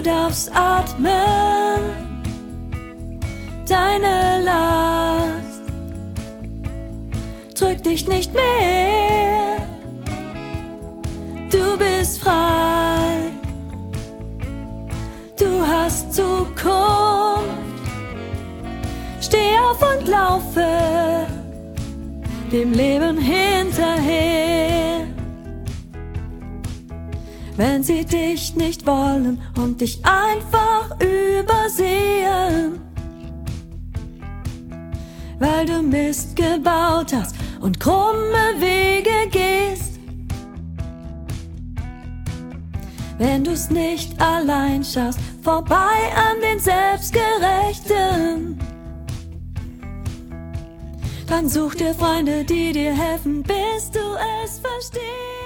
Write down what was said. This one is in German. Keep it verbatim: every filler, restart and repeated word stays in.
darfst atmen, deine Last drückt dich nicht mehr. Du bist frei, du hast Zukunft. Steh auf und laufe dem Leben hinterher. Wenn sie dich nicht wollen und dich einfach übersehen, weil du Mist gebaut hast und krumme Wege gehst. Wenn du's nicht allein schaffst, vorbei an den Selbstgerechten, dann such dir Freunde, die dir helfen, bis du es verstehst.